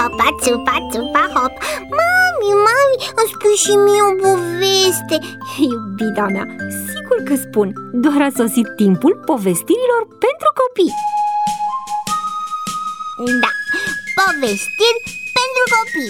hopa, țupa, țupa, hop. Mami, îmi spui și mie o poveste. Iubita mea, sigur că spun. Doar a sosit timpul povestirilor pentru copii. Da, povestiri pentru copii.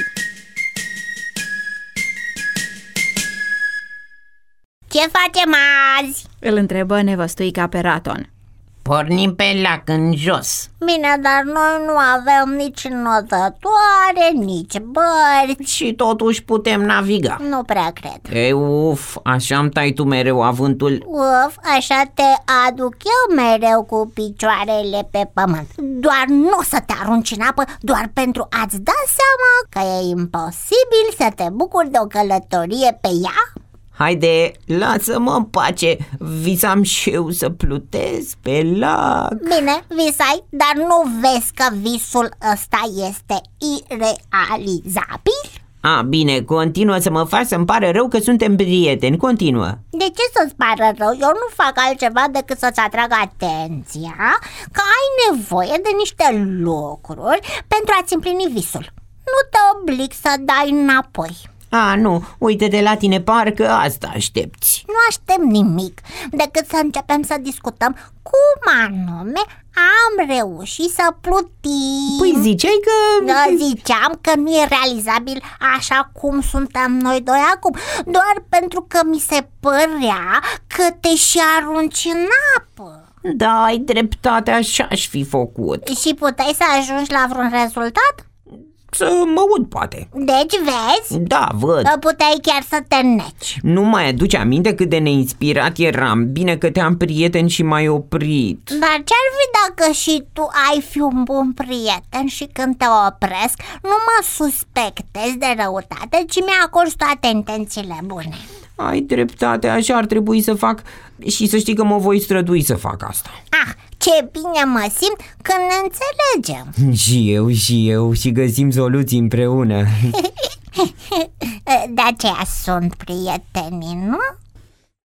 Ce facem azi? Îl întrebă nevăstuica pe Raton. Pornim pe lac în jos. Bine, dar noi nu avem nici notătoare, nici bări. Și totuși putem naviga. Nu prea cred. Ei, uf, așa-mi tai tu mereu avântul. Uf, așa te aduc eu mereu cu picioarele pe pământ. Doar nu o să te arunci în apă, doar pentru a-ți da seama că e imposibil să te bucuri de o călătorie pe ea. Haide, lasă-mă în pace. Visam și eu să plutesc pe lac. Bine, visai, dar nu vezi că visul ăsta este irealizabil? Bine, continuă să mă faci să-mi pare rău că suntem prieteni. Continuă. De ce să-ți pară rău? Eu nu fac altceva decât să-ți atrag atenția că ai nevoie de niște lucruri pentru a-ți împlini visul. Nu te oblig să dai înapoi. Nu, uite-te la tine, parcă asta aștepți. Nu aștept nimic decât să începem să discutăm cum anume am reușit să plutim. Păi ziceai că... Ziceam că nu e realizabil așa cum suntem noi doi acum, doar pentru că mi se părea că te și arunci în apă. Da, ai dreptate, așa aș fi făcut. Și puteai să ajungi la vreun rezultat? Să mă ud, poate. Deci vezi? Da, văd. Puteai chiar să te neci. Nu mai aduci aminte cât de neinspirat eram? Bine că te-am prieten și m-ai oprit. Dar ce-ar fi dacă și tu ai fi un bun prieten și când te opresc nu mă suspectezi de răutate, ci mi-acorzi toate intențiile bune? Ai dreptate, așa ar trebui să fac. Și să știi că mă voi strădui să fac asta. Ce bine mă simt când ne înțelegem. Și eu și găsim soluții împreună. De aceea sunt prietenii, nu?